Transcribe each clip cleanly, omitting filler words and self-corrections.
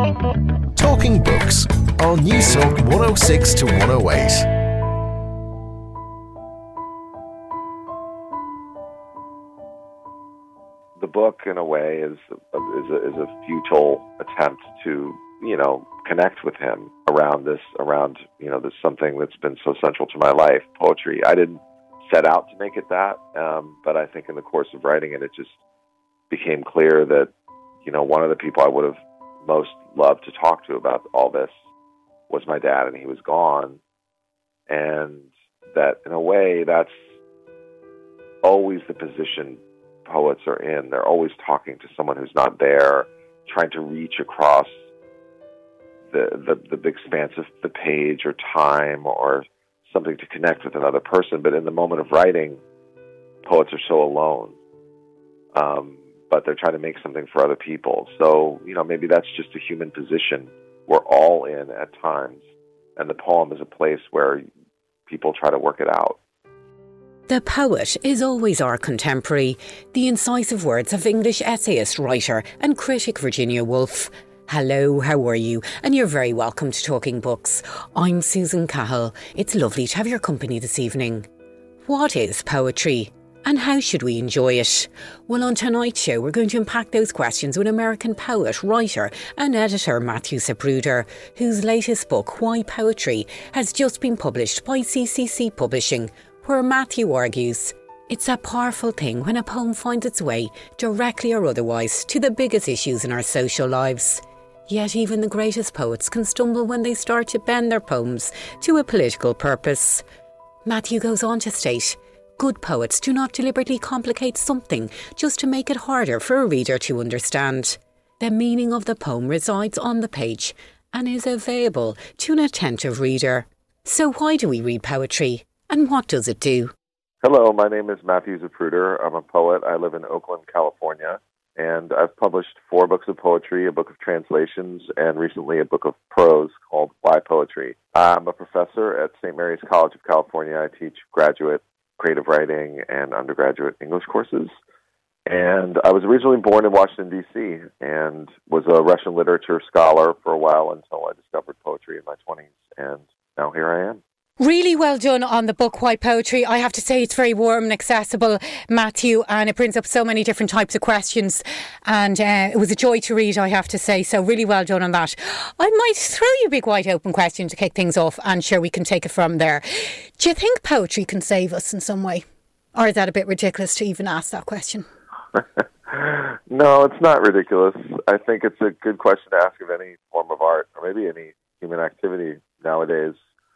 Talking Books on News Talk 106 to 108. The book, in a way, is a futile attempt to, connect with him around this something that's been so central to my life, poetry. I didn't set out to make it that, but I think in the course of writing it, it just became clear that, one of the people I would have most loved to talk to about all this was my dad, and he was gone. And that, in a way, that's always the position poets are in. They're always talking to someone who's not there, trying to reach across the expanse of the page or time or something to connect with another person. But in the moment of writing, poets are so alone. But they're trying to make something for other people. So, maybe that's just a human position we're all in at times. And the poem is a place where people try to work it out. The poet is always our contemporary, the incisive words of English essayist, writer and critic Virginia Woolf. Hello, how are you? And you're very welcome to Talking Books. I'm Susan Cahill. It's lovely to have your company this evening. What is poetry? And how should we enjoy it? Well, on tonight's show, we're going to unpack those questions with American poet, writer and editor Matthew Zapruder, whose latest book, Why Poetry, has just been published by CCC Publishing, where Matthew argues it's a powerful thing when a poem finds its way, directly or otherwise, to the biggest issues in our social lives. Yet even the greatest poets can stumble when they start to bend their poems to a political purpose. Matthew goes on to state, good poets do not deliberately complicate something just to make it harder for a reader to understand. The meaning of the poem resides on the page and is available to an attentive reader. So why do we read poetry? And what does it do? Hello, my name is Matthew Zapruder. I'm a poet. I live in Oakland, California, and I've published 4 books of poetry, a book of translations, and recently a book of prose called Why Poetry. I'm a professor at St. Mary's College of California. I teach graduate creative writing and undergraduate English courses. And I was originally born in Washington, D.C., and was a Russian literature scholar for a while until I discovered poetry in my 20s, and now here I am. Really well done on the book, Why Poetry. I have to say it's very warm and accessible, Matthew, and it brings up so many different types of questions. And it was a joy to read, I have to say. So really well done on that. I might throw you a big wide open question to kick things off, and sure, we can take it from there. Do you think poetry can save us in some way? Or is that a bit ridiculous to even ask that question? No, it's not ridiculous. I think it's a good question to ask of any form of art, or maybe any human activity nowadays.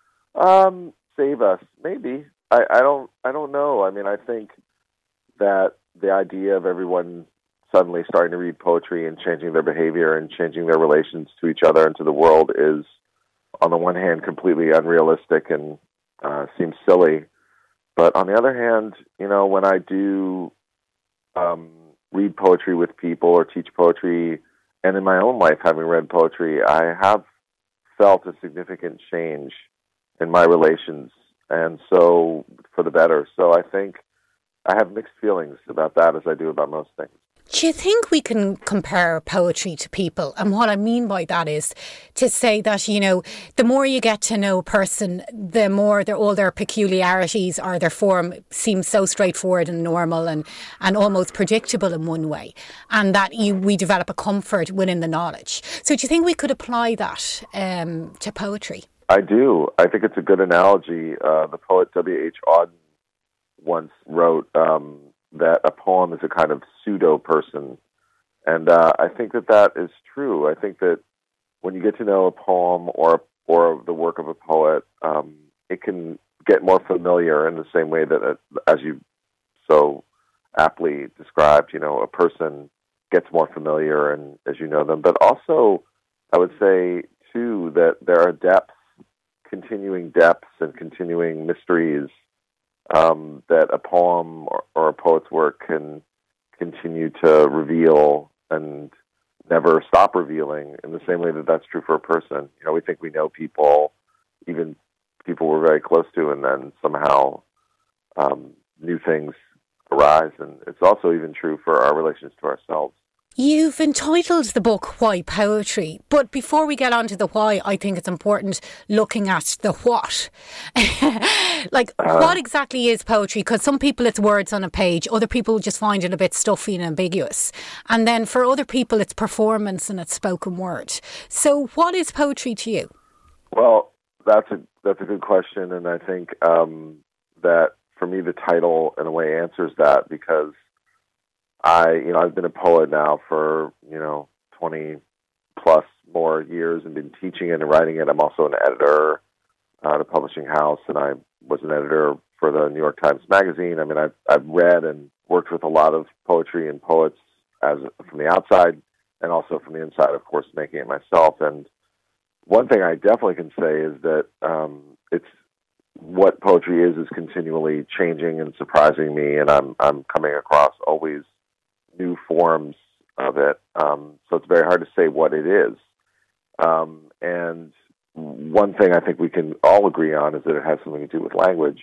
Save us, maybe. I don't know. I mean, I think that the idea of everyone suddenly starting to read poetry and changing their behavior and changing their relations to each other and to the world is, on the one hand, completely unrealistic and seems silly. But on the other hand, when I do read poetry with people or teach poetry, and in my own life, having read poetry, I have felt a significant change in my relations, and so for the better. So I think I have mixed feelings about that, as I do about most things. Do you think we can compare poetry to people? And what I mean by that is to say that, the more you get to know a person, the more all their peculiarities or their form seems so straightforward and normal and almost predictable in one way. And that we develop a comfort within the knowledge. So do you think we could apply that to poetry? I do. I think it's a good analogy. The poet W.H. Auden once wrote that a poem is a kind of pseudo-person. And I think that is true. I think that when you get to know a poem or the work of a poet, it can get more familiar in the same way that, as you so aptly described, a person gets more familiar and as you know them. But also, I would say, too, that there are continuing depths and continuing mysteries that a poem or a poet's work can continue to reveal and never stop revealing, in the same way that that's true for a person. We think we know people, even people we're very close to, and then somehow new things arise. And it's also even true for our relations to ourselves. You've entitled the book Why Poetry, but before we get on to the why, I think it's important looking at the what. What exactly is poetry? Because some people it's words on a page, other people just find it a bit stuffy and ambiguous. And then for other people it's performance and it's spoken word. So what is poetry to you? Well, that's a good question, and I think that for me the title in a way answers that, because I've been a poet now for 20 plus more years and been teaching it and writing it. I'm also an editor at a publishing house, and I was an editor for the New York Times Magazine. I mean, I've read and worked with a lot of poetry and poets from the outside and also from the inside, of course, making it myself. And one thing I definitely can say is that it's what poetry is continually changing and surprising me, and I'm coming across always new forms of it. So it's very hard to say what it is. And one thing I think we can all agree on is that it has something to do with language.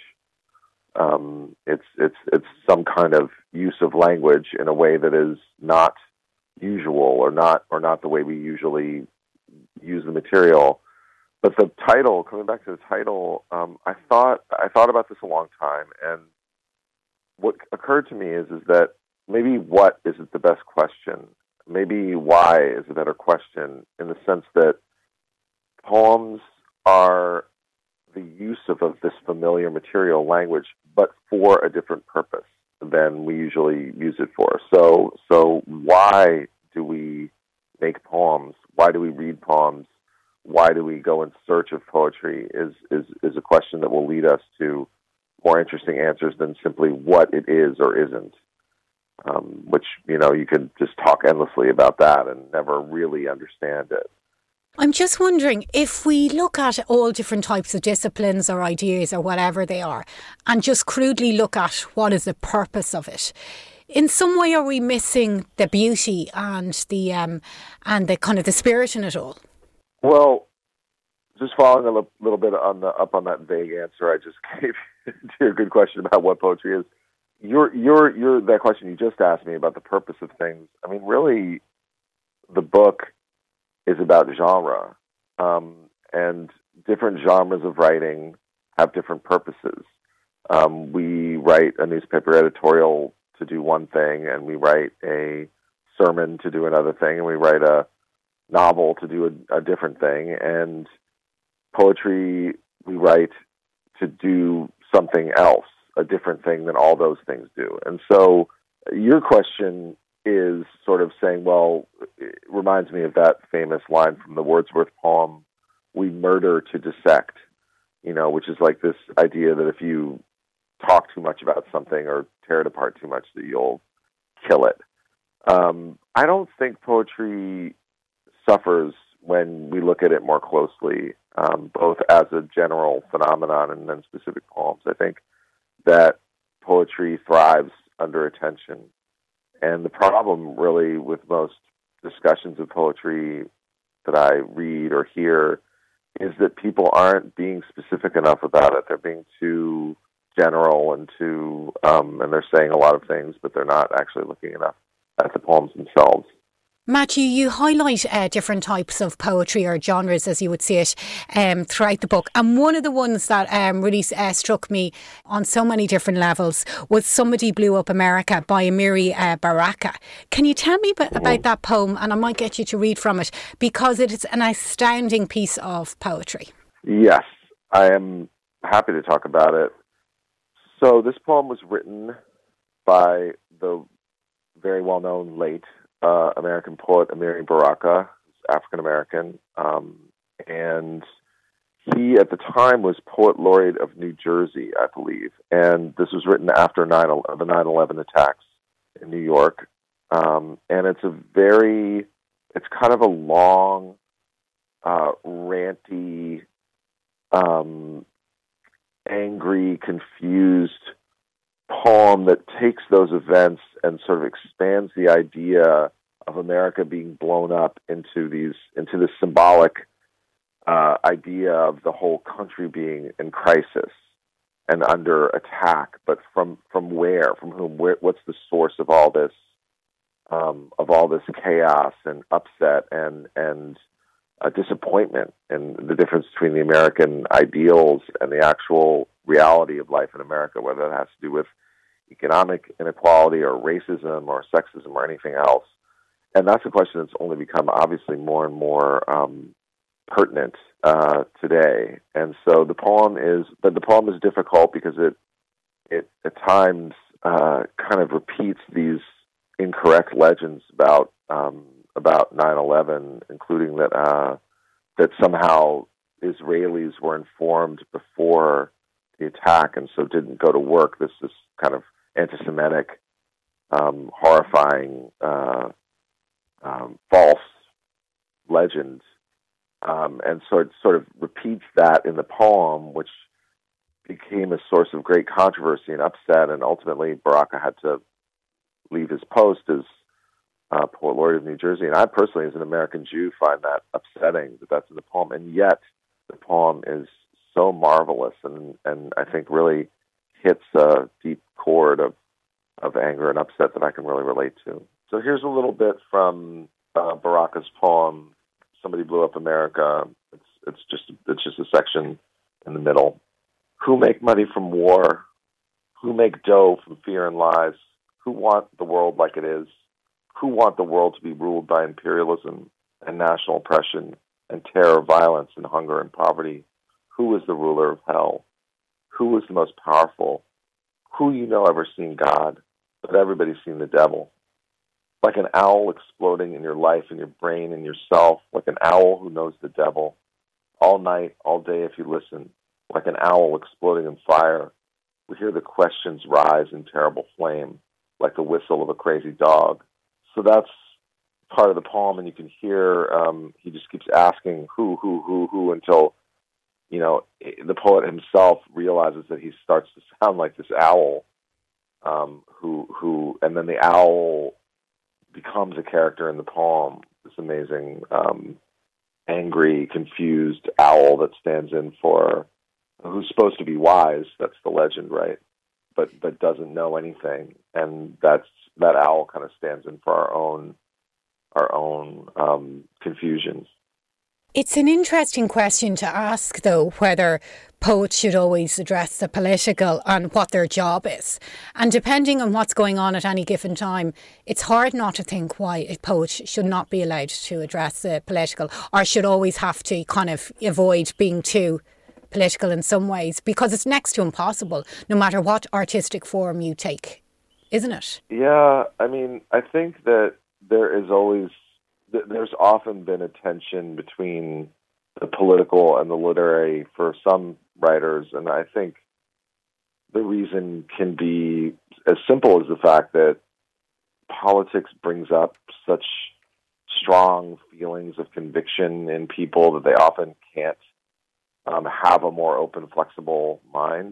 It's some kind of use of language in a way that is not usual or not the way we usually use the material. But the title, coming back to the title, I thought about this a long time, and what occurred to me is that maybe what isn't the best question. Maybe why is a better question, in the sense that poems are the use of this familiar material language, but for a different purpose than we usually use it for. So why do we make poems? Why do we read poems? Why do we go in search of poetry is a question that will lead us to more interesting answers than simply what it is or isn't. Which, you could just talk endlessly about that and never really understand it. I'm just wondering, if we look at all different types of disciplines or ideas or whatever they are, and just crudely look at what is the purpose of it, in some way are we missing the beauty and the kind of the spirit in it all? Well, just following a little bit up on that vague answer I just gave to your good question about what poetry is. Your that question you just asked me about the purpose of things. I mean, really, the book is about genre, and different genres of writing have different purposes. We write a newspaper editorial to do one thing, and we write a sermon to do another thing, and we write a novel to do a different thing. And poetry, we write to do something else, a different thing than all those things do. And so your question is sort of saying, well, it reminds me of that famous line from the Wordsworth poem, "We murder to dissect," which is like this idea that if you talk too much about something or tear it apart too much, that you'll kill it. I don't think poetry suffers when we look at it more closely, both as a general phenomenon and then specific poems. I think that poetry thrives under attention. And the problem really with most discussions of poetry that I read or hear is that people aren't being specific enough about it. They're being too general and and they're saying a lot of things, but they're not actually looking enough at the poems themselves. Matthew, you highlight different types of poetry or genres, as you would see it, throughout the book. And one of the ones that really struck me on so many different levels was Somebody Blew Up America by Amiri Baraka. Can you tell me about that poem? And I might get you to read from it, because it is an astounding piece of poetry. Yes, I am happy to talk about it. So this poem was written by the very well-known late American poet Amiri Baraka, African-American, and he at the time was Poet Laureate of New Jersey, I believe, and this was written after the 9/11 attacks in New York, and it's kind of a long, ranty, angry, confused poem that takes those events and sort of expands the idea of America being blown up into this symbolic idea of the whole country being in crisis and under attack. But from where? From whom? What's the source of all this of all this chaos and upset and disappointment, and the difference between the American ideals and the actual reality of life in America, whether that has to do with economic inequality or racism or sexism or anything else. And that's a question that's only become obviously more and more pertinent today. And so the poem is difficult because it at times kind of repeats these incorrect legends about 9/11, including that somehow Israelis were informed before the attack and so didn't go to work. This kind of anti-Semitic, horrifying, false legend. And so it sort of repeats that in the poem, which became a source of great controversy and upset, and ultimately Baraka had to leave his post as poet laureate of New Jersey. And I personally, as an American Jew, find that upsetting that that's in the poem, and yet the poem is so marvelous and I think really hits a deep chord of anger and upset that I can really relate to. So here's a little bit from Baraka's poem, Somebody Blew Up America. It's just a section in the middle. Who make money from war? Who make dough from fear and lies? Who want the world like it is? Who want the world to be ruled by imperialism and national oppression and terror, violence, and hunger and poverty? Who is the ruler of hell? Who is the most powerful? Who ever seen God? But everybody's seen the devil. Like an owl exploding in your life, in your brain, in yourself, like an owl who knows the devil. All night, all day if you listen, like an owl exploding in fire. We hear the questions rise in terrible flame, like the whistle of a crazy dog. So that's part of the poem, and you can hear he just keeps asking who until, the poet himself realizes that he starts to sound like this owl, and then the owl becomes a character in the poem, this amazing, angry, confused owl that stands in for who's supposed to be wise. That's the legend, right? But doesn't know anything, and that owl kind of stands in for our own confusions. It's an interesting question to ask, though, whether poets should always address the political and what their job is. And depending on what's going on at any given time, it's hard not to think why a poet should not be allowed to address the political, or should always have to kind of avoid being too political in some ways, because it's next to impossible, no matter what artistic form you take, isn't it? Yeah, I mean, I think that there's often been a tension between the political and the literary for some writers, and I think the reason can be as simple as the fact that politics brings up such strong feelings of conviction in people that they often can't have a more open, flexible mind,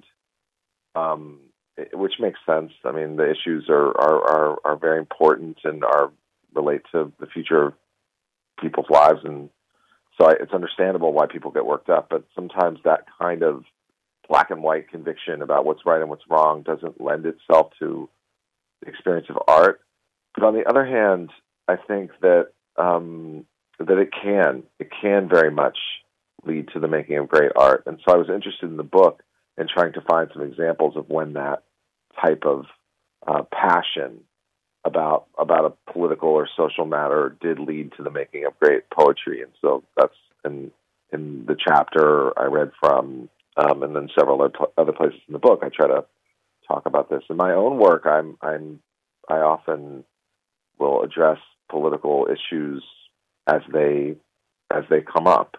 which makes sense. I mean, the issues are very important and relate to the future of people's lives, and so it's understandable why people get worked up. But sometimes that kind of black and white conviction about what's right and what's wrong doesn't lend itself to the experience of art. But on the other hand, I think that it can very much lead to the making of great art. And so I was interested in the book and trying to find some examples of when that type of passion about a political or social matter did lead to the making of great poetry. And so that's in the chapter I read from, and then several other places in the book, I try to talk about this. In my own work, I often will address political issues as they come up.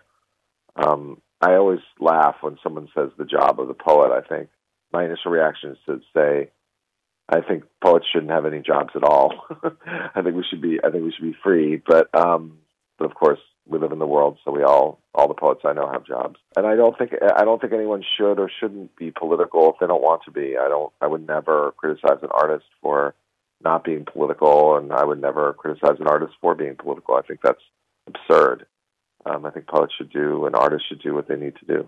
I always laugh when someone says the job of the poet. I think my initial reaction is to say, I think poets shouldn't have any jobs at all. I think we should be free. But of course, we live in the world, so all the poets I know have jobs. And I don't think anyone should or shouldn't be political if they don't want to be. I would never criticize an artist for not being political, and I would never criticize an artist for being political. I think that's absurd. I think poets should do and artists should do what they need to do.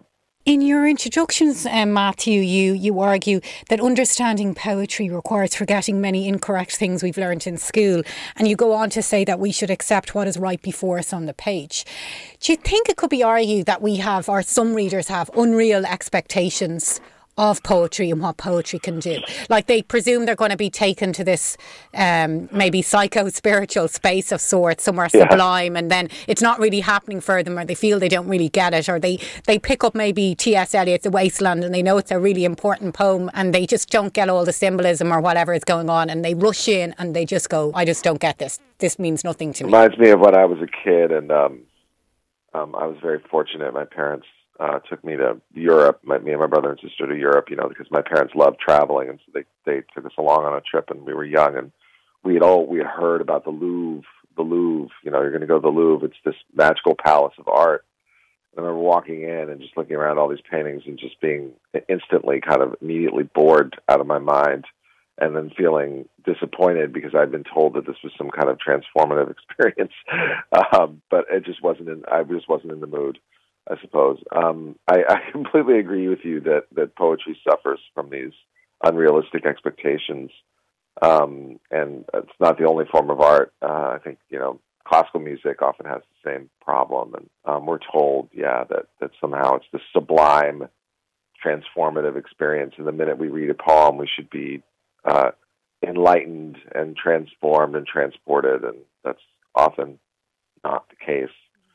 In your introductions, Matthew, you argue that understanding poetry requires forgetting many incorrect things we've learned in school. And you go on to say that we should accept what is right before us on the page. Do you think it could be argued that we have, or some readers have, unreal expectations of poetry and what poetry can do? Like they presume they're going to be taken to this maybe psycho-spiritual space of sorts, somewhere sublime, and then it's not really happening for them, or they feel they don't really get it, or they pick up maybe T.S. Eliot's The Wasteland and they know it's a really important poem and they just don't get all the symbolism or whatever is going on, and they rush in and they just go, I just don't get this. This means nothing to me. Reminds me of when I was a kid, and I was very fortunate. My parents took me to Europe, me and my brother and sister to Europe, because my parents loved traveling, and so they took us along on a trip, and we were young, and we had heard about the Louvre. You're going to go to the Louvre. It's this magical palace of art. And I remember walking in and just looking around all these paintings and just being instantly kind of immediately bored out of my mind, and then feeling disappointed because I'd been told that this was some kind of transformative experience, but I just wasn't in the mood, I suppose. I completely agree with you that poetry suffers from these unrealistic expectations, and it's not the only form of art. I think classical music often has the same problem, and we're told, that somehow it's this sublime, transformative experience, and the minute we read a poem, we should be enlightened and transformed and transported, and that's often not the case.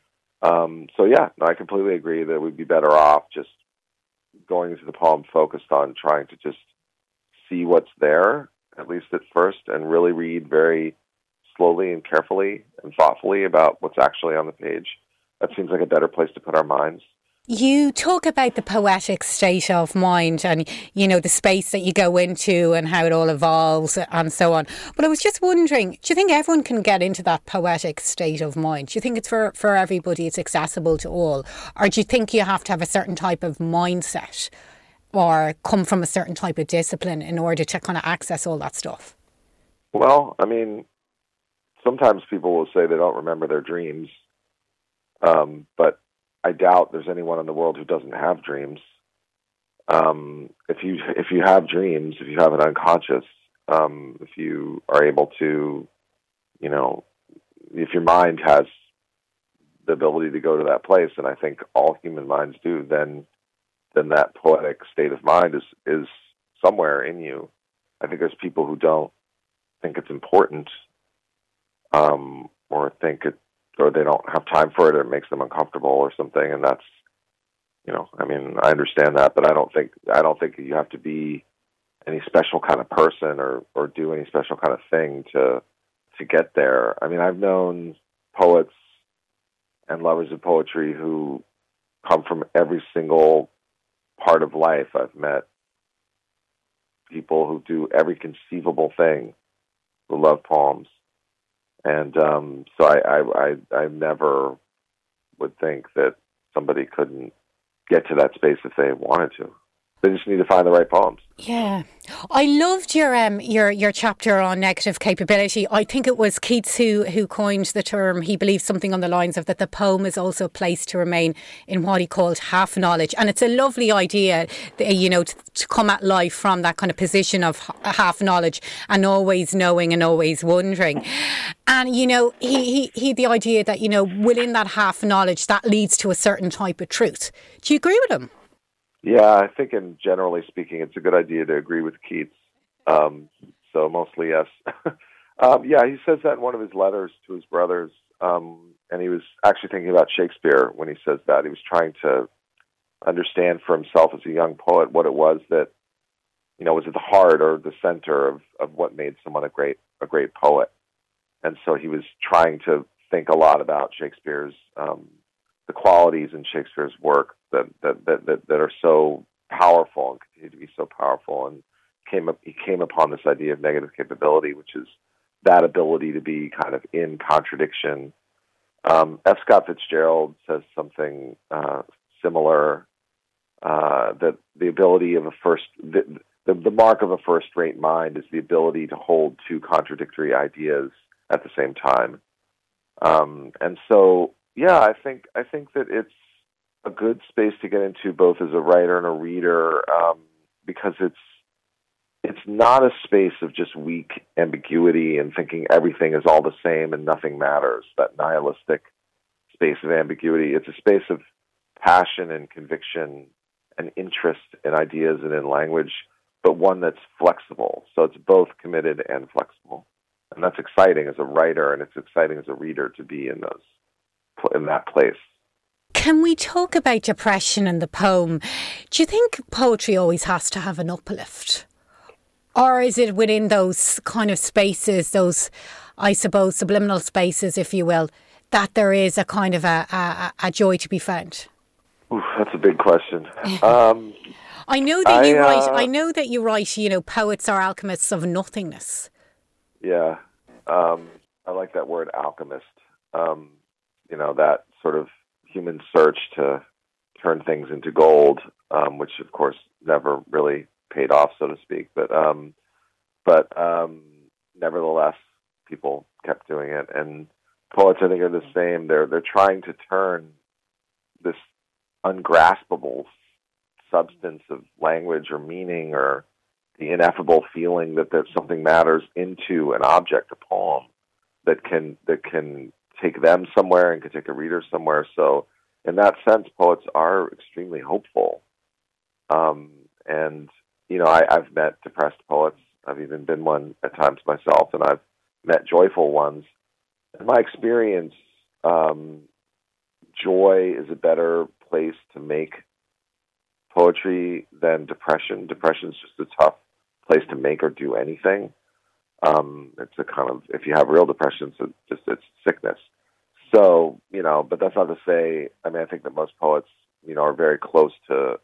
I completely agree that we'd be better off just going into the poem focused on trying to just see what's there, at least at first, and really read very slowly and carefully and thoughtfully about what's actually on the page. That seems like a better place to put our minds. You talk about the poetic state of mind and, the space that you go into and how it all evolves and so on. But I was just wondering, do you think everyone can get into that poetic state of mind? Do you think it's for everybody, it's accessible to all? Or do you think you have to have a certain type of mindset or come from a certain type of discipline in order to kind of access all that stuff? Well, sometimes people will say they don't remember their dreams, but I doubt there's anyone in the world who doesn't have dreams. If you have dreams, if you have an unconscious, if you are able to, if your mind has the ability to go to that place, and I think all human minds do, then that poetic state of mind is somewhere in you. I think there's people who don't think it's important, or they don't have time for it, or it makes them uncomfortable or something, and that's, I understand that, but I don't think you have to be any special kind of person or do any special kind of thing to get there. I've known poets and lovers of poetry who come from every single part of life. I've met people who do every conceivable thing, who love poems. And so I never would think that somebody couldn't get to that space if they wanted to. They just need to find the right poems. Yeah. I loved your chapter on negative capability. I think it was Keats who coined the term. He believes something on the lines of that the poem is also a place to remain in what he called half knowledge. And it's a lovely idea, to come at life from that kind of position of half knowledge and always knowing and always wondering. And, he the idea that, within that half knowledge, that leads to a certain type of truth. Do you agree with him? Yeah, I think, generally speaking, it's a good idea to agree with Keats. So mostly yes. He says that in one of his letters to his brothers. And he was actually thinking about Shakespeare when he says that. He was trying to understand for himself as a young poet what it was that, was at the heart or the center of what made someone a great poet. And so he was trying to think a lot about Shakespeare's, the qualities in Shakespeare's work that are so powerful and continue to be so powerful, and he came upon this idea of negative capability, which is that ability to be kind of in contradiction. F. Scott Fitzgerald says something similar, that the ability of the mark of a first-rate mind is the ability to hold two contradictory ideas at the same time. And so, I think that a good space to get into both as a writer and a reader, because it's not a space of just weak ambiguity and thinking everything is all the same and nothing matters, that nihilistic space of ambiguity. It's a space of passion and conviction and interest in ideas and in language, but one that's flexible. So it's both committed and flexible. And that's exciting as a writer, and it's exciting as a reader to be in that place. Can we talk about depression in the poem? Do you think poetry always has to have an uplift? Or is it within those kind of spaces, those, I suppose, subliminal spaces, if you will, that there is a kind of a joy to be found? Oof, that's a big question. I know that you write. I know that you write. Poets are alchemists of nothingness. Yeah, I like that word, alchemist. That sort of human search to turn things into gold, which of course never really paid off, so to speak. But nevertheless, people kept doing it, and poets, I think, are the same. They're trying to turn this ungraspable substance of language or meaning or the ineffable feeling that something matters into an object, a poem that can take them somewhere and can take a reader somewhere. So in that sense, poets are extremely hopeful. I've met depressed poets. I've even been one at times myself, and I've met joyful ones. In my experience, joy is a better place to make poetry than depression. Depression is just a tough place to make or do anything. It's a kind of, if you have real depression, it's sickness. So, but that's not to say, I think that most poets, are very close to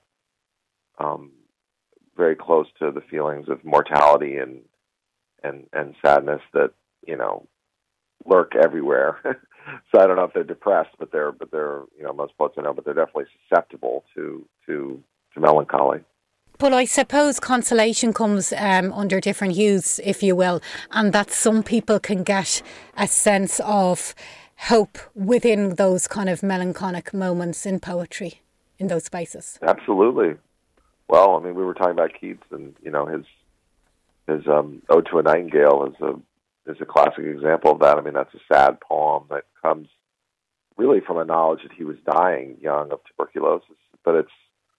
the feelings of mortality and sadness that, lurk everywhere. So I don't know if they're depressed, but they're most poets I know, but they're definitely susceptible to melancholy. But I suppose consolation comes under different hues, if you will, and that some people can get a sense of hope within those kind of melancholic moments in poetry, in those spaces. Absolutely. Well, we were talking about Keats, and his Ode to a Nightingale is a classic example of that. That's a sad poem that comes really from a knowledge that he was dying young of tuberculosis, but it's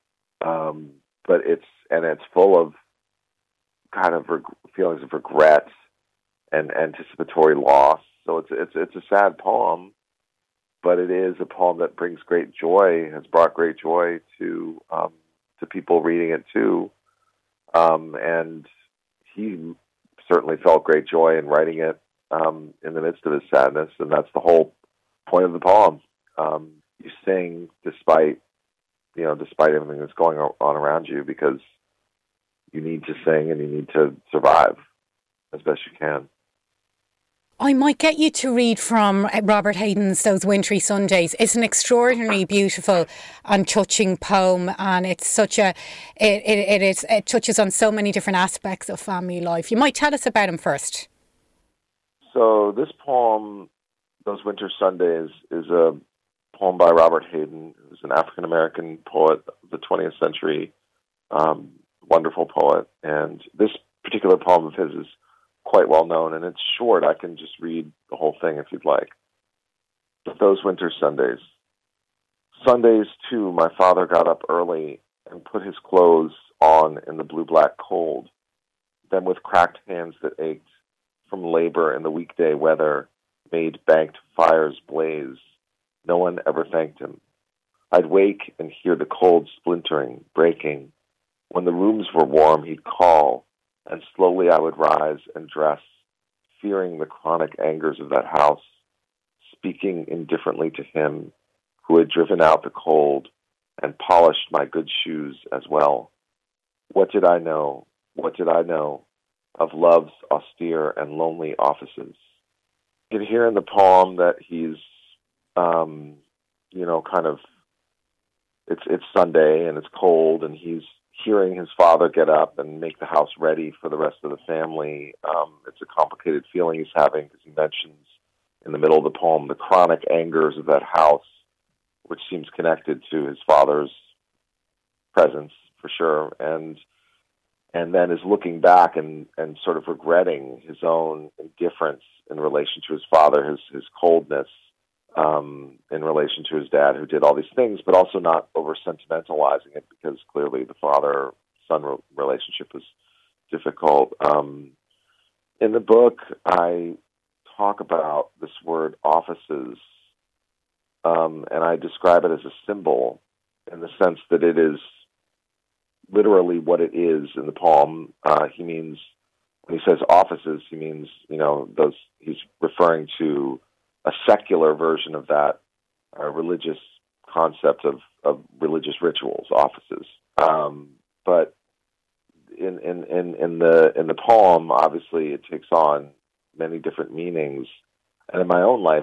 full of kind of feelings of regret and anticipatory loss. So it's a sad poem, but it is a poem that brings great joy, has brought great joy to people reading it too. And he certainly felt great joy in writing it in the midst of his sadness, and that's the whole point of the poem. You sing despite everything that's going on around you, because you need to sing and you need to survive as best you can. I might get you to read from Robert Hayden's Those Wintry Sundays. It's an extraordinarily beautiful and touching poem, and it's it touches on so many different aspects of family life. You might tell us about him first. So this poem, Those Winter Sundays, is a poem by Robert Hayden, who's an African-American poet of the 20th century, wonderful poet. And this particular poem of his is quite well known, and it's short. I can just read the whole thing if you'd like. But those winter Sundays. Sundays, too, my father got up early and put his clothes on in the blue-black cold. Then with cracked hands that ached from labor in the weekday weather, made banked fires blaze. No one ever thanked him. I'd wake and hear the cold splintering, breaking. When the rooms were warm, he'd call, and slowly I would rise and dress, fearing the chronic angers of that house, speaking indifferently to him who had driven out the cold and polished my good shoes as well. What did I know? What did I know of love's austere and lonely offices? You can hear in the poem that he's, it's Sunday and it's cold, and he's hearing his father get up and make the house ready for the rest of the family. It's a complicated feeling he's having, because he mentions in the middle of the poem the chronic angers of that house, which seems connected to his father's presence for sure, and then is looking back and sort of regretting his own indifference in relation to his father, his coldness in relation to his dad, who did all these things, but also not over sentimentalizing it, because clearly the father-son relationship was difficult. In the book, I talk about this word offices, and I describe it as a symbol in the sense that it is literally what it is in the poem. He means, when he says offices, he means, those, he's referring to a secular version of that religious concept of religious rituals, offices. But in the poem, obviously, it takes on many different meanings. And in my own life,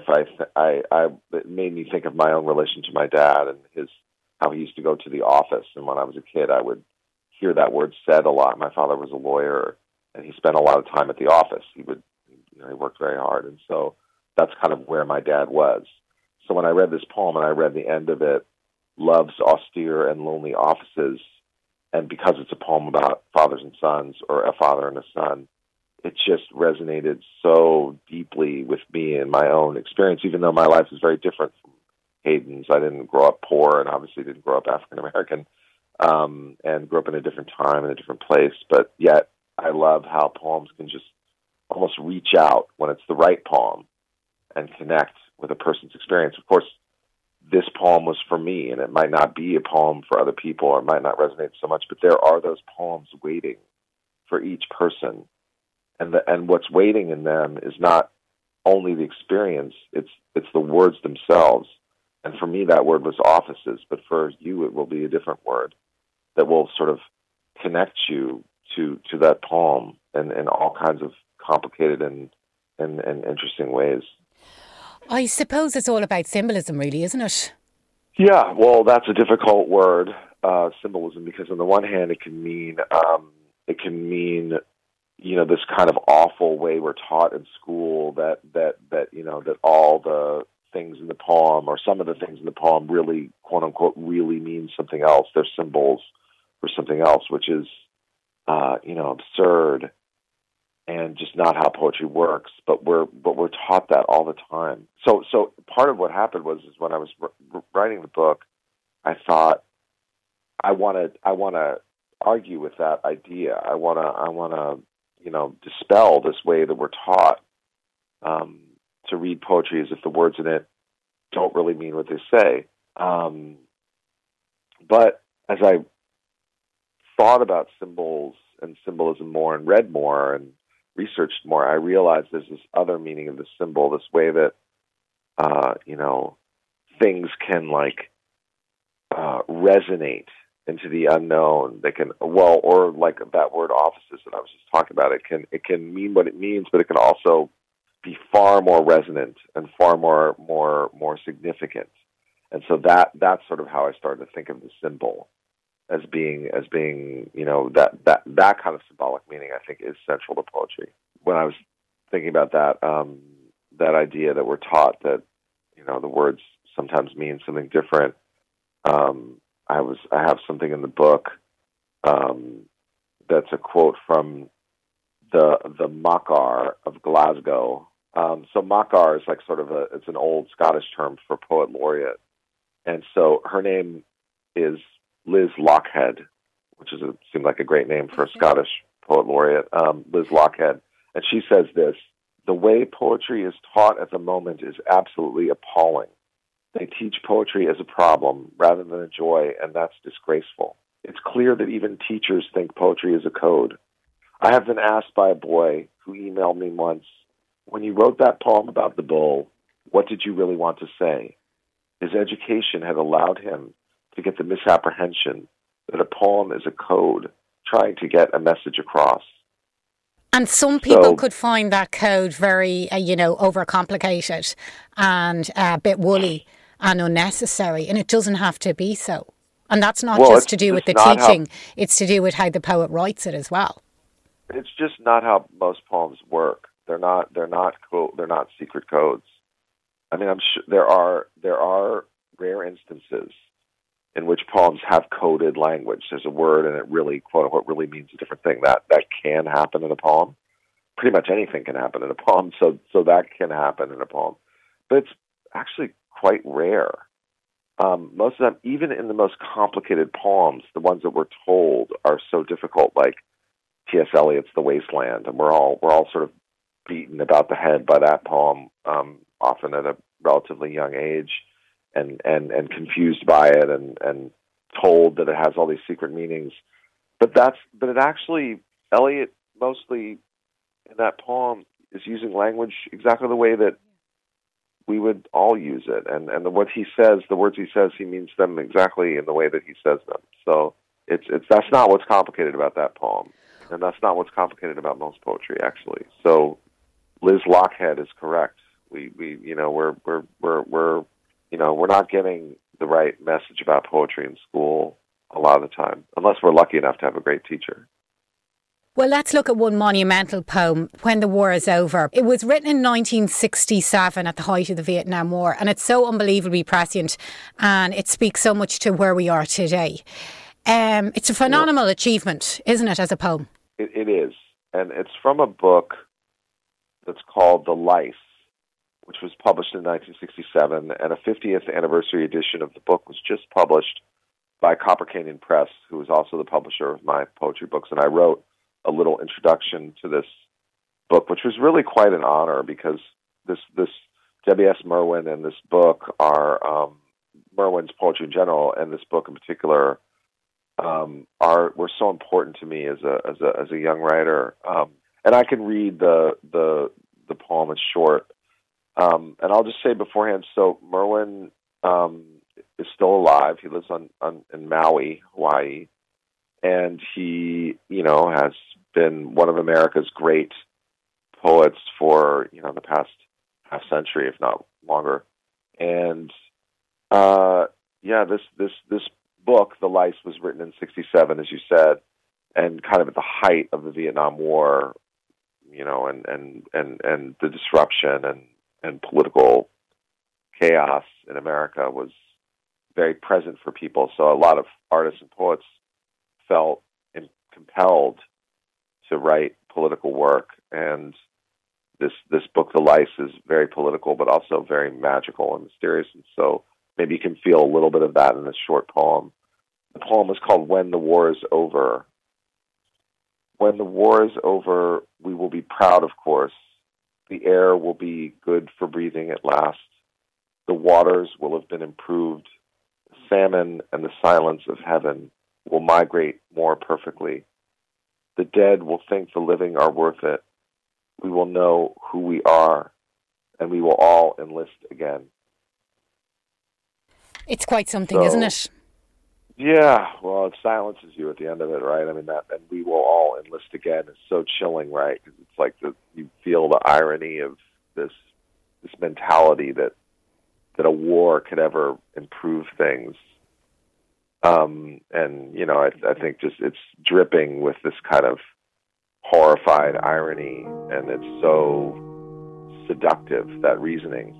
it made me think of my own relation to my dad and how he used to go to the office. And when I was a kid, I would hear that word said a lot. My father was a lawyer, and he spent a lot of time at the office. He worked very hard, and so that's kind of where my dad was. So when I read this poem and I read the end of it, love's austere and lonely offices, and because it's a poem about fathers and sons, or a father and a son, it just resonated so deeply with me in my own experience, even though my life is very different from Hayden's. I didn't grow up poor, and obviously didn't grow up African American, and grew up in a different time, in a different place. But yet, I love how poems can just almost reach out when it's the right poem and connect with a person's experience. Of course, this poem was for me, and it might not be a poem for other people, or it might not resonate so much, but there are those poems waiting for each person. And what's waiting in them is not only the experience, it's the words themselves. And for me, that word was offices, but for you, it will be a different word that will sort of connect you to that poem in all kinds of complicated and interesting ways. I suppose it's all about symbolism, really, isn't it? Yeah, well, that's a difficult word, symbolism, because on the one hand, it can mean this kind of awful way we're taught in school that all the things in the poem, or some of the things in the poem, really, quote unquote, really mean something else. They're symbols for something else, which is absurd and just not how poetry works. But we're taught that all the time. So part of what happened was when I was writing the book, I thought I want to argue with that idea. I want to dispel this way that we're taught to read poetry as if the words in it don't really mean what they say. But as I thought about symbols and symbolism more, and read more and researched more, I realized there's this other meaning of the symbol, this way that things can resonate into the unknown. They can, or like that word offices that I was just talking about, it can mean what it means, but it can also be far more resonant and far more significant. And so that's sort of how I started to think of the symbol as being that kind of symbolic meaning, I think, is central to poetry. When I was thinking about that idea that we're taught that the words sometimes mean something different, I have something in the book that's a quote from the Makar of Glasgow. So Makar is like it's an old Scottish term for poet laureate. And so her name is Liz Lochhead, which seemed like a great name for a Scottish poet laureate, Liz Lochhead. And she says this: "The way poetry is taught at the moment is absolutely appalling. They teach poetry as a problem rather than a joy, and that's disgraceful. It's clear that even teachers think poetry is a code. I have been asked by a boy who emailed me once, 'When you wrote that poem about the bull, what did you really want to say?' His education had allowed him to get the misapprehension that a poem is a code trying to get a message across." And some people could find that code very, overcomplicated and a bit woolly and unnecessary, and it doesn't have to be so. And that's not just to do with the teaching; it's to do with how the poet writes it as well. It's just not how most poems work. They're not secret codes. I mean, I'm sure there are rare instances in which poems have coded language. There's a word and it really, quote unquote, really means a different thing. That can happen in a poem. Pretty much anything can happen in a poem, so that can happen in a poem. But it's actually quite rare. Most of them, even in the most complicated poems, the ones that we're told are so difficult, like T.S. Eliot's The Wasteland, and we're all sort of beaten about the head by that poem, often at a relatively young age, and confused by it, and told that it has all these secret meanings. But it actually, Eliot mostly in that poem is using language exactly the way that we would all use it, and the words he says, he means them exactly in the way that he says them. So it's that's not what's complicated about that poem, and that's not what's complicated about most poetry, actually. So Liz Lochhead is correct. We're not getting the right message about poetry in school a lot of the time, unless we're lucky enough to have a great teacher. Well, let's look at one monumental poem, When the War is Over. It was written in 1967 at the height of the Vietnam War, and it's so unbelievably prescient, and it speaks so much to where we are today. It's a phenomenal achievement, isn't it, as a poem? It is, and it's from a book that's called The Lice, which was published in 1967, and a 50th anniversary edition of the book was just published by Copper Canyon Press, who is also the publisher of my poetry books, and I wrote a little introduction to this book, which was really quite an honor, because this W.S. Merwin and this book are Merwin's poetry in general, and this book in particular were so important to me as a young writer. And I can read the poem. It's short, and I'll just say beforehand. So Merwin is still alive. He lives in Maui, Hawaii. And he, has been one of America's great poets for, the past half century, if not longer. And, this book, The Lice, was written in 1967, as you said, and kind of at the height of the Vietnam War, and the disruption and political chaos in America was very present for people. So a lot of artists and poets felt compelled to write political work, and this book, The Lice, is very political, but also very magical and mysterious. And so maybe you can feel a little bit of that in this short poem. The poem is called When the War is Over. When the war is over, we will be proud, of course. The air will be good for breathing at last. The waters will have been improved. The salmon and the silence of heaven will migrate more perfectly. The dead will think the living are worth it. We will know who we are, and we will all enlist again. It's quite something, isn't it? Yeah, well, it silences you at the end of it, right? I mean, that, and we will all enlist again is so chilling, right? Because it's like you feel the irony of this mentality that a war could ever improve things. I think just it's dripping with this kind of horrified irony, and it's so seductive, that reasoning.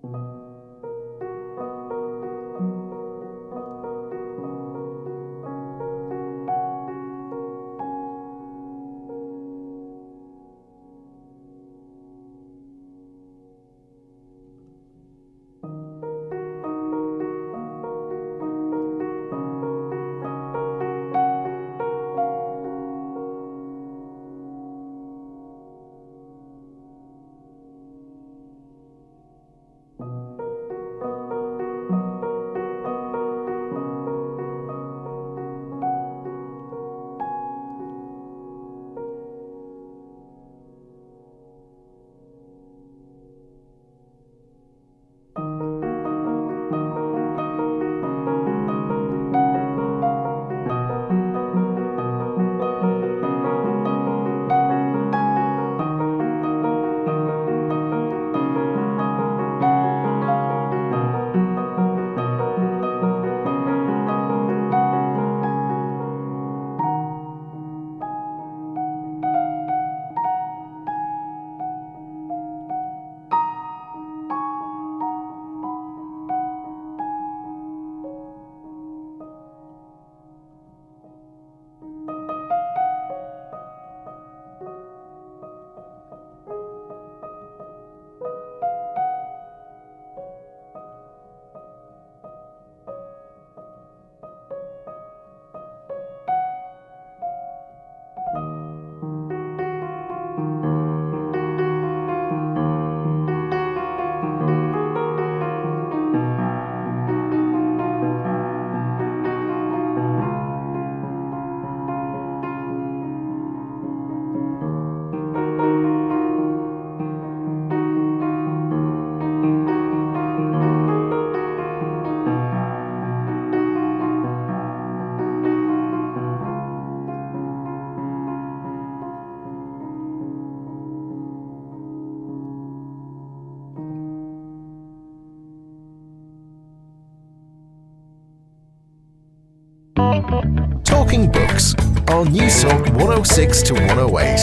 Talking Books on News Talk 106 to 108.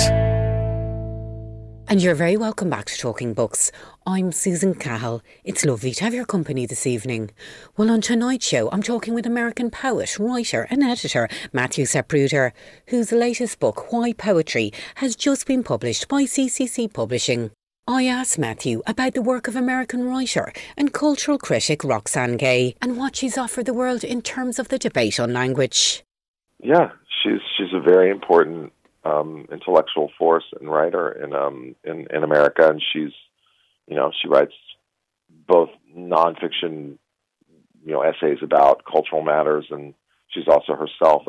And you're very welcome back to Talking Books. I'm Susan Cahill. It's lovely to have your company this evening. Well, on tonight's show, I'm talking with American poet, writer and editor Matthew Zapruder, whose latest book, Why Poetry, has just been published by CCC Publishing. I asked Matthew about the work of American writer and cultural critic Roxane Gay and what she's offered the world in terms of the debate on language. Yeah, she's a very important intellectual force and writer in America, and she writes both nonfiction essays about cultural matters, and she's also herself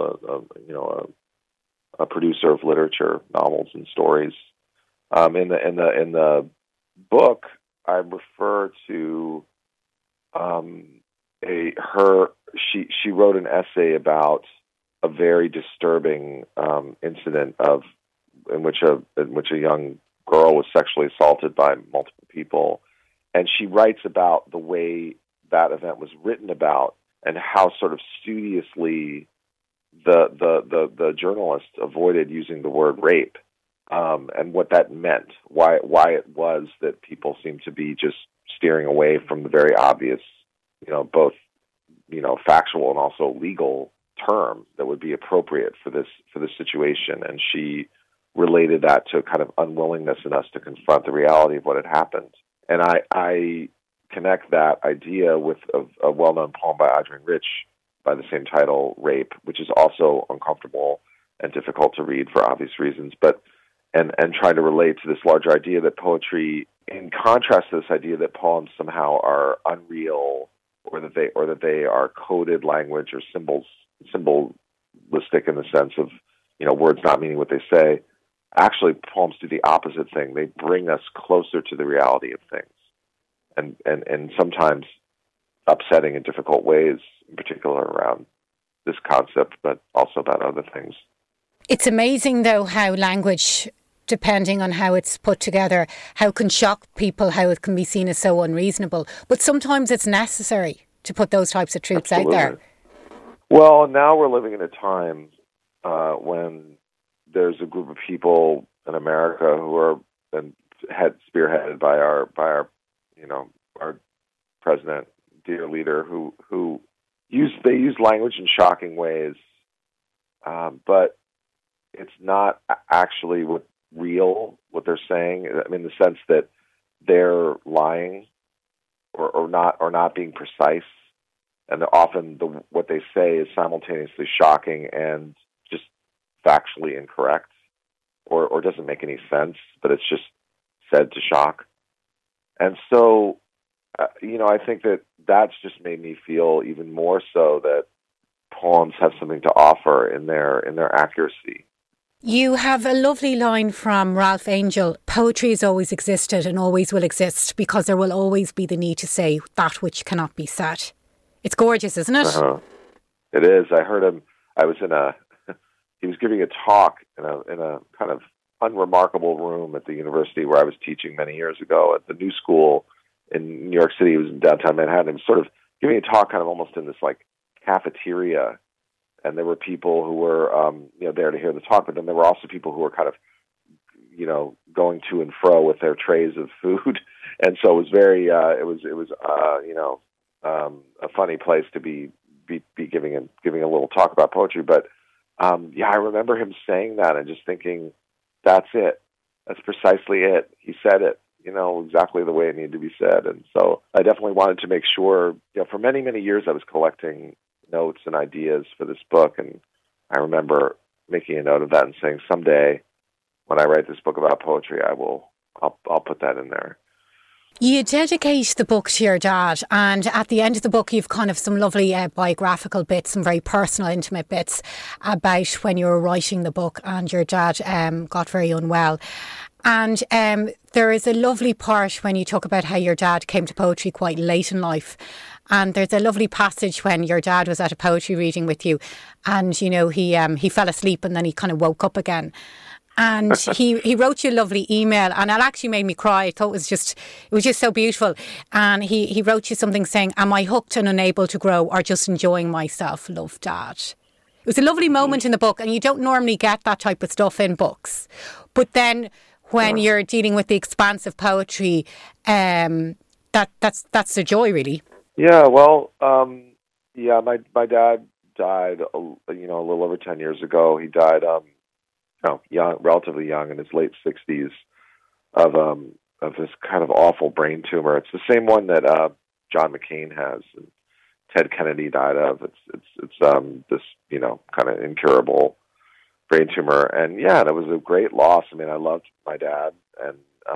a producer of literature, novels and stories. In the book, I refer to she wrote an essay about a very disturbing incident in which a young girl was sexually assaulted by multiple people, and she writes about the way that event was written about and how sort of studiously the journalist avoided using the word rape. And what that meant, why it was that people seemed to be just steering away from the very obvious, both factual and also legal term that would be appropriate for this situation. And she related that to kind of unwillingness in us to confront the reality of what had happened. And I connect that idea with a well-known poem by Adrienne Rich by the same title, Rape, which is also uncomfortable and difficult to read for obvious reasons, but and trying to relate to this larger idea that poetry, in contrast to this idea that poems somehow are unreal or that they are coded language or symbolistic in the sense of words not meaning what they say. Actually, poems do the opposite thing. They bring us closer to the reality of things, and sometimes upsetting in difficult ways, in particular around this concept, but also about other things. It's amazing, though, how language, depending on how it's put together, how it can shock people, how it can be seen as so unreasonable. But sometimes it's necessary to put those types of truths out there. Well, now we're living in a time when there's a group of people in America who are spearheaded by our president, dear leader, who use language in shocking ways, but it's not actually what they're saying. I mean, in the sense that they're lying or not being precise, and often what they say is simultaneously shocking and just factually incorrect, or doesn't make any sense, but it's just said to shock. And so, I think that's just made me feel even more so that poems have something to offer in their accuracy. You have a lovely line from Ralph Angel: poetry has always existed and always will exist because there will always be the need to say that which cannot be said. It's gorgeous, isn't it? It is. I heard him. He was giving a talk in a kind of unremarkable room at the university where I was teaching many years ago at the New School in New York City. It was in downtown Manhattan. He was sort of giving a talk kind of almost in this like cafeteria, and there were people who were there to hear the talk, but then there were also people who were kind of going to and fro with their trays of food, and so it was very a funny place to be giving a little talk about poetry. But I remember him saying that and just thinking, that's it. That's precisely it. He said it, exactly the way it needed to be said. And so I definitely wanted to make sure, for many, many years I was collecting notes and ideas for this book. And I remember making a note of that and saying, someday when I write this book about poetry, I'll put that in there. You dedicate the book to your dad, and at the end of the book you've kind of some lovely biographical bits, some very personal, intimate bits about when you were writing the book and your dad got very unwell. And there is a lovely part when you talk about how your dad came to poetry quite late in life. And there's a lovely passage when your dad was at a poetry reading with you, and he fell asleep and then he kind of woke up again. And he wrote you a lovely email, and it actually made me cry. I thought it was just so beautiful. And he wrote you something saying, "Am I hooked and unable to grow, or just enjoying myself? Love, Dad." It was a lovely moment in the book, and you don't normally get that type of stuff in books. But then when you're dealing with the expanse of poetry, that's the joy, really. Yeah, well, my dad died, a little over 10 years ago. He died, young, relatively young, in his late 60s, of this kind of awful brain tumor. It's the same one that John McCain has, and Ted Kennedy died of. It's this kind of incurable brain tumor, and it was a great loss. I mean, I loved my dad, and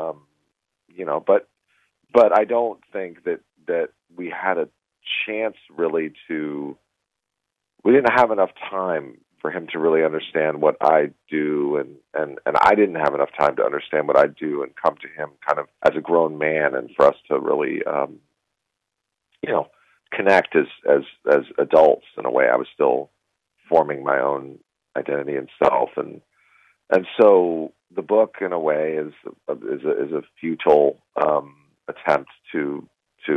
but I don't think that we had a chance really to. We didn't have enough time for him to really understand what I do, and I didn't have enough time to understand what I do and come to him kind of as a grown man, and for us to really, connect as adults in a way. I was still forming my own identity and self, and so the book, in a way, is a futile attempt to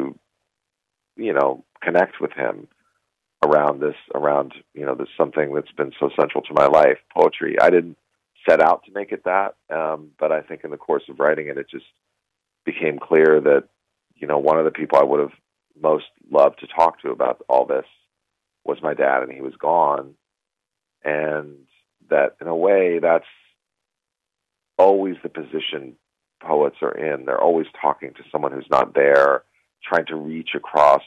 connect with him around this something that's been so central to my life, poetry. I didn't set out to make it that, but I think in the course of writing it, it just became clear that, one of the people I would have most loved to talk to about all this was my dad, and he was gone. And that, in a way, that's always the position poets are in. They're always talking to someone who's not there, trying to reach across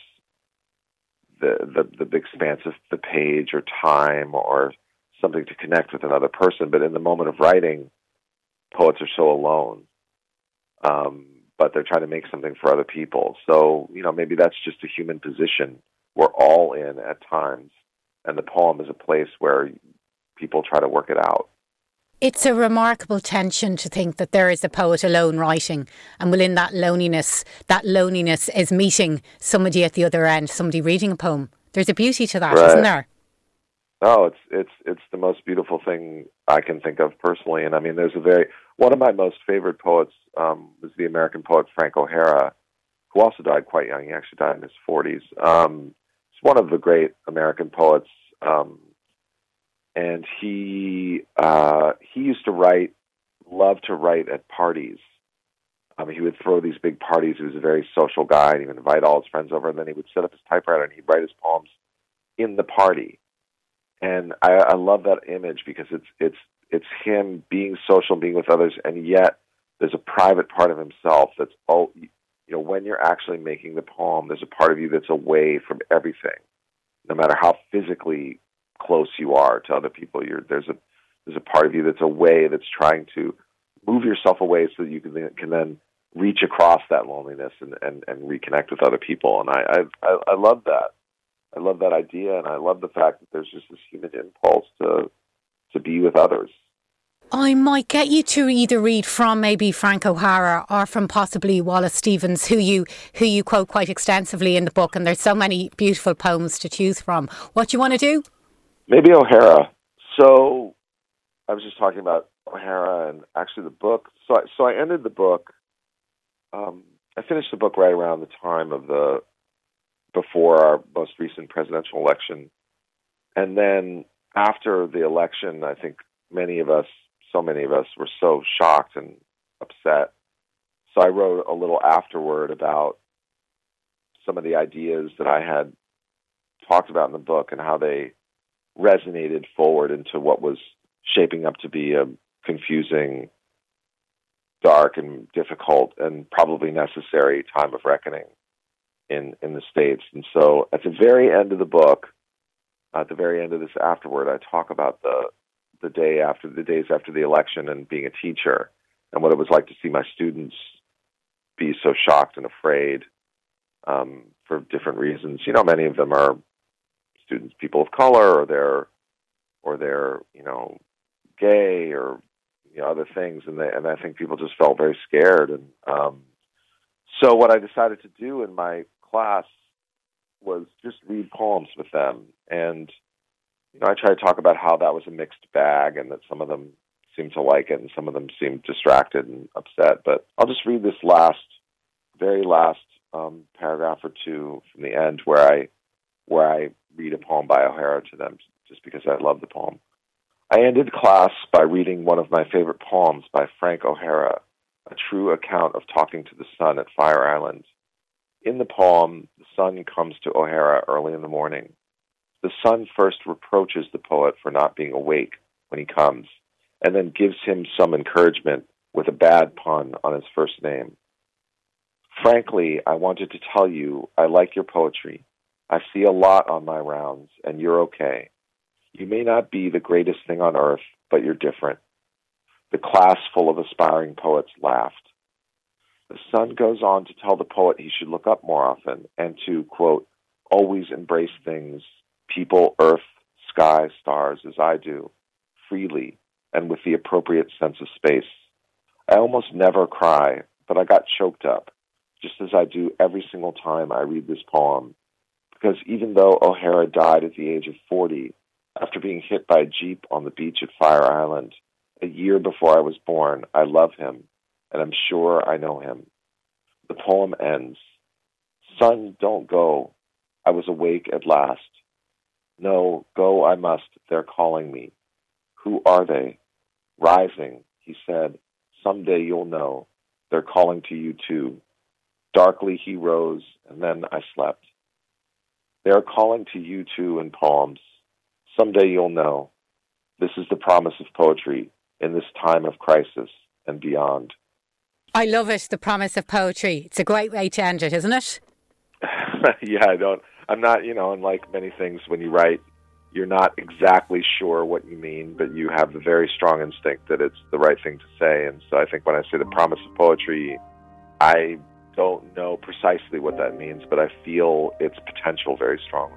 the expanse of the page or time or something to connect with another person. But in the moment of writing, poets are so alone. But they're trying to make something for other people. So, maybe that's just a human position we're all in at times. And the poem is a place where people try to work it out. It's a remarkable tension to think that there is a poet alone writing, and within that loneliness is meeting somebody at the other end, somebody reading a poem. There's a beauty to that, isn't there? Oh, it's the most beautiful thing I can think of personally. And I mean, one of my most favorite poets was the American poet Frank O'Hara, who also died quite young. He actually died in his 40s. He's one of the great American poets. And he used to love to write at parties. He would throw these big parties. He was a very social guy, and he would invite all his friends over, and then he would set up his typewriter and he'd write his poems in the party. And I love that image because it's him being social, being with others, and yet there's a private part of himself that's when you're actually making the poem, there's a part of you that's away from everything, no matter how physically close you are to other people. There's a part of you that's away, that's trying to move yourself away so that you can then reach across that loneliness and reconnect with other people. And I love that. I love that idea, and I love the fact that there's just this human impulse to be with others. I might get you to either read from maybe Frank O'Hara or from possibly Wallace Stevens, who you quote quite extensively in the book, and there's so many beautiful poems to choose from. What do you want to do? Maybe O'Hara. So I was just talking about O'Hara and actually the book. So I ended the book. I finished the book right around the time of before our most recent presidential election. And then after the election, I think so many of us were so shocked and upset. So I wrote a little afterword about some of the ideas that I had talked about in the book and how they resonated forward into what was shaping up to be a confusing, dark, and difficult, and probably necessary time of reckoning in the States. And so at the very end of the book, at the very end of this afterword, I talk about the days after the election and being a teacher and what it was like to see my students be so shocked and afraid for different reasons. Many of them are students, people of color, or they're gay or other things, and I think people just felt very scared. And so what I decided to do in my class was just read poems with them, and I try to talk about how that was a mixed bag, and that some of them seemed to like it, and some of them seemed distracted and upset. But I'll just read this very last paragraph or two from the end, where I read a poem by O'Hara to them, just because I love the poem. I ended class by reading one of my favorite poems by Frank O'Hara, a true account of talking to the sun at Fire Island. In the poem, the sun comes to O'Hara early in the morning. The sun first reproaches the poet for not being awake when he comes, and then gives him some encouragement with a bad pun on his first name. Frankly, I wanted to tell you I like your poetry. I see a lot on my rounds, and you're okay. You may not be the greatest thing on earth, but you're different. The class full of aspiring poets laughed. The sun goes on to tell the poet he should look up more often and to, quote, always embrace things, people, earth, sky, stars, as I do, freely and with the appropriate sense of space. I almost never cry, but I got choked up, just as I do every single time I read this poem, because even though O'Hara died at the age of 40, after being hit by a jeep on the beach at Fire Island, a year before I was born, I love him, and I'm sure I know him. The poem ends. Sun, don't go. I was awake at last. No, go I must. They're calling me. Who are they? Rising, he said. Someday you'll know. They're calling to you too. Darkly he rose, and then I slept. They are calling to you too in poems. Someday you'll know. This is the promise of poetry in this time of crisis and beyond. I love it, the promise of poetry. It's a great way to end it, isn't it? Yeah, I'm not, unlike many things when you write, you're not exactly sure what you mean, but you have the very strong instinct that it's the right thing to say. And so I think when I say the promise of poetry, I don't know precisely what that means, but I feel its potential very strongly.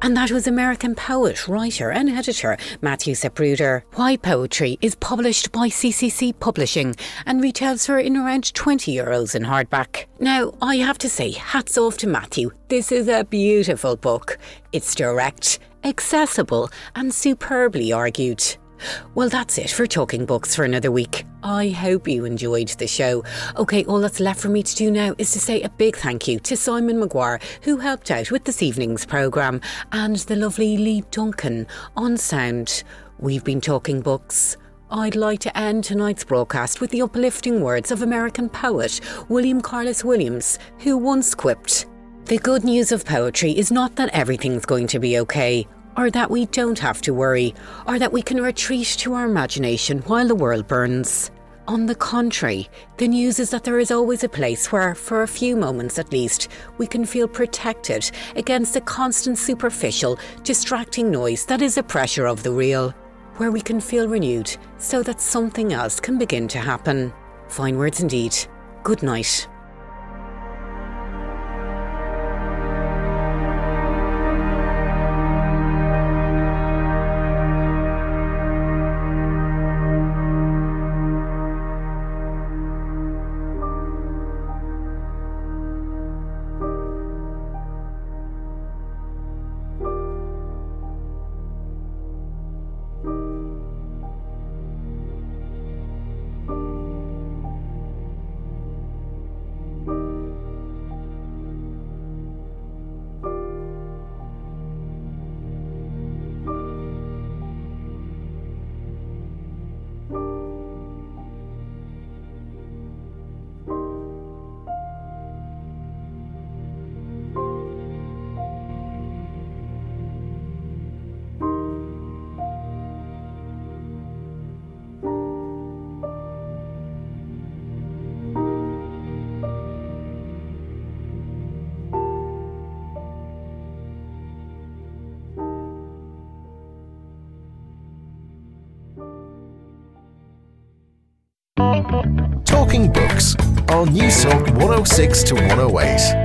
And that was American poet, writer and editor Matthew Zapruder. Why Poetry is published by CCC Publishing and retails for in around €20 in hardback. Now, I have to say, hats off to Matthew. This is a beautiful book. It's direct, accessible and superbly argued. Well, that's it for Talking Books for another week. I hope you enjoyed the show. OK, all that's left for me to do now is to say a big thank you to Simon Maguire, who helped out with this evening's programme, and the lovely Lee Duncan on sound. We've been talking books. I'd like to end tonight's broadcast with the uplifting words of American poet William Carlos Williams, who once quipped, "The good news of poetry is not that everything's going to be okay, or that we don't have to worry, or that we can retreat to our imagination while the world burns. On the contrary, the news is that there is always a place where, for a few moments at least, we can feel protected against the constant superficial, distracting noise that is the pressure of the real, where we can feel renewed so that something else can begin to happen." Fine words indeed. Good night. Talking Books on News Talk 106 to 108.